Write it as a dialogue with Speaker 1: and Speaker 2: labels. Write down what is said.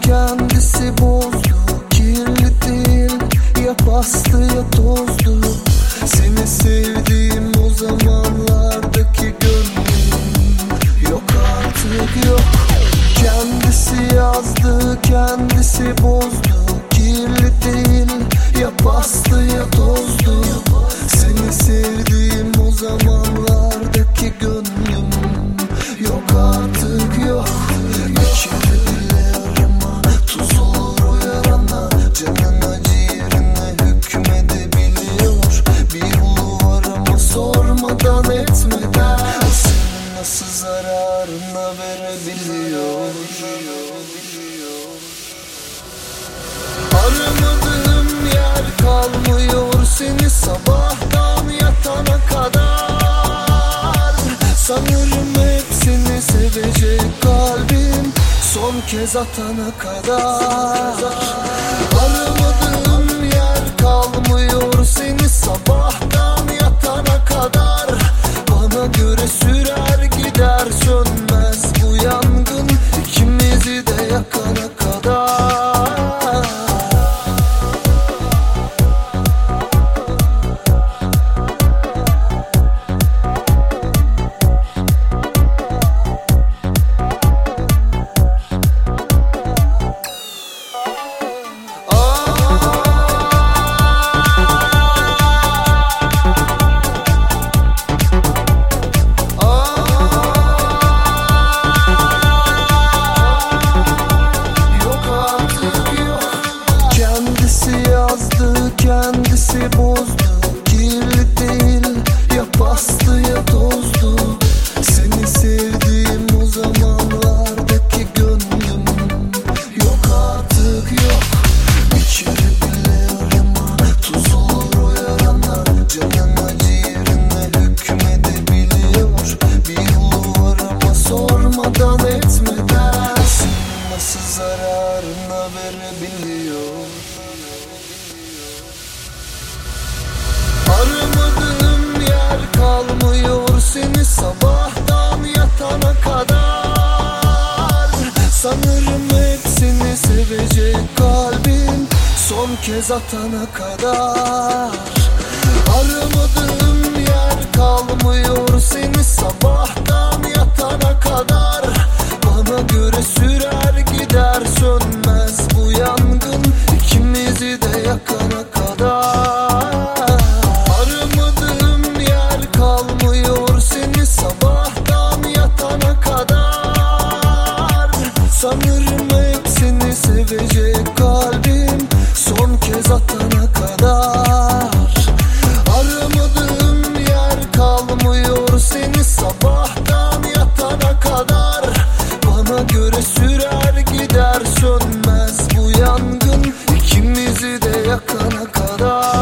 Speaker 1: kendisi bozdu. Kirli değil, ya pastı ya tozdu. Seni sevdiğim o zamanlardaki gönlüm yok artık, yok. Kendisi yazdı, kendisi bozdu. Kirli değil, ya pastı ya tozdu. Seni sevdiğim o zamanlardaki gönlüm yok artık, yok. İçeri bile arama, tuz olur o yarana. Canına ciğerine hükmedebiliyor. Bir yolu var ama sormadan etmeden o senin nasıl zararına verebiliyor. Aramadığım yer kalmıyor seni sabahtan yatana kadar. Sanırım hepsini sevecek kalbim son kez atana kadar. Aramadığım yer kalmıyor seni sabahtan yatana kadar. Bana göre sürer gider sönmez bu yangın ikimizi de yakana kadar. Kendisi bozdu, kirli değil, ya pastı ya tozdu. Seni sevdiğim o zamanlardaki gönlüm yok artık, yok. İçeri bile arama, tuz olur o yarana. Canına ciğerine hükmedebiliyor. Bir yolu var ama sormadan etmeden senin nasıl zararına verebiliyor. Aramadığım yer kalmıyor seni sabahtan yatana kadar. Sanırım hepsini sevecek kalbim son kez atana kadar. Aramadığım yer kalmıyor seni sabahtan yatana kadar. Bana göre sürer gider sönmez bu yangın ikimizi de yakana kadar. Aramadığım yer kalmıyor seni sabahtan yatana kadar. Sanırım hepsini sevecek kalbim son kez atana kadar. Aramadığım yer kalmıyor seni sabahtan yatana kadar. Bana göre sürer gider sönmez bu yangın ikimizi de yakana kadar.